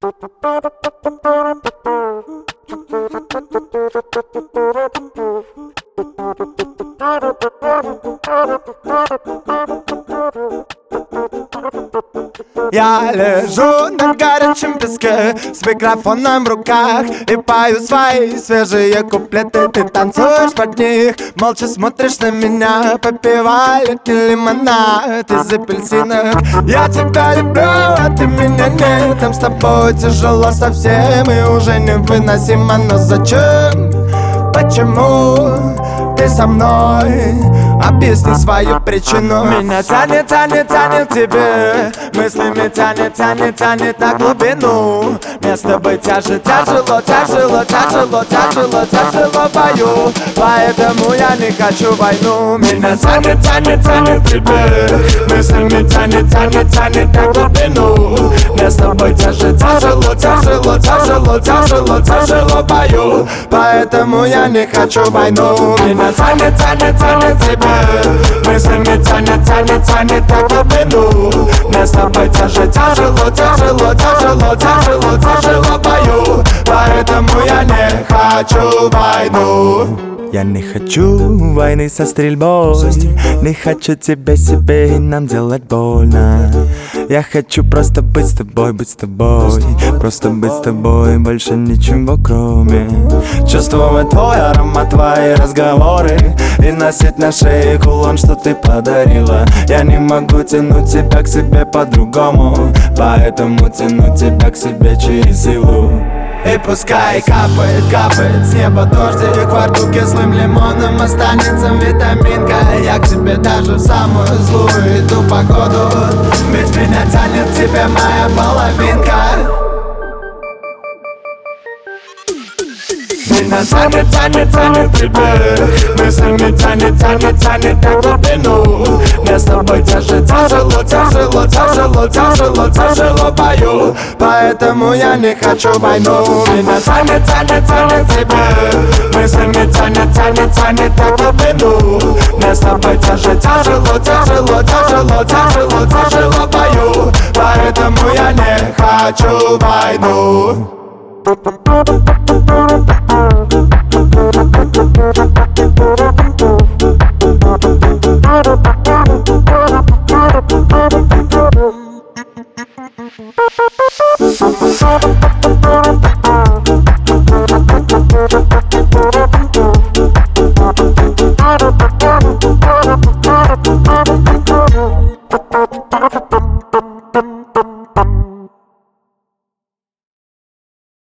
Я лежу на горячем песке с микрофоном в руках и пою свои свежие куплеты. Ты танцуешь под них, молча смотришь на меня, попивая летний лимонад из апельсинок. Я тебя люблю, а ты меня нет. Нам с тобой тяжело совсем и уже невыносимо. Но зачем? Почему ты со мной? Объясни свою причину. Меня тянет, тянет, тянет к тебе, мыслями тянет, тянет, тянет на глубину. Мне с тобой тяжело, тяжело, тяжело, тяжело, тяжело, тяжело пою, поэтому я не хочу войну. Меня тянет, тянет, тянет к тебе, мыслями тянет, тянет, тянет на глубину. Мне с тобой тяжело, тяжело, тяжело, тяжело, тяжело, тяжело пою, поэтому я не хочу войну. Меня тянет, тянет, тянет к тебе, мыслями тянет, тянет, тянет на глубину. Мне с тобой тяжело, тяжело, тяжело, тяжело, тяжело, тяжело пою, поэтому я не хочу войну. Я не хочу войны со стрельбой, не хочу тебя себе и нам делать больно. Я хочу просто быть с тобой, быть с тобой, просто быть с тобой, больше ничего кроме. Чувствовать твой аромат, твои разговоры и носить на шее кулон, что ты подарила. Я не могу тянуть тебя к себе по-другому, поэтому тяну тебя к себе через силу. И пускай капает, капает с неба дождик, во рту кислым лимоном останется витаминка. Я к тебе даже в самую злую иду погоду, ведь меня тянет к тебе моя половинка. Меня тянет, тянет, тянет к тебе, мыслями тянет, тянет, тянет на глубину. Мне с тобой тяжело, тяжело, тяжело, тяжело, тяжело, тяжело пою, поэтому я не хочу войну. Меня тянет, тянет, тянет к тебе, мыслями тянет, тянет, тянет на глубину. Мне с тобой тяжело, тяжело, тяжело, тяжело, тяжело, тяжело пою, поэтому я не хочу войну.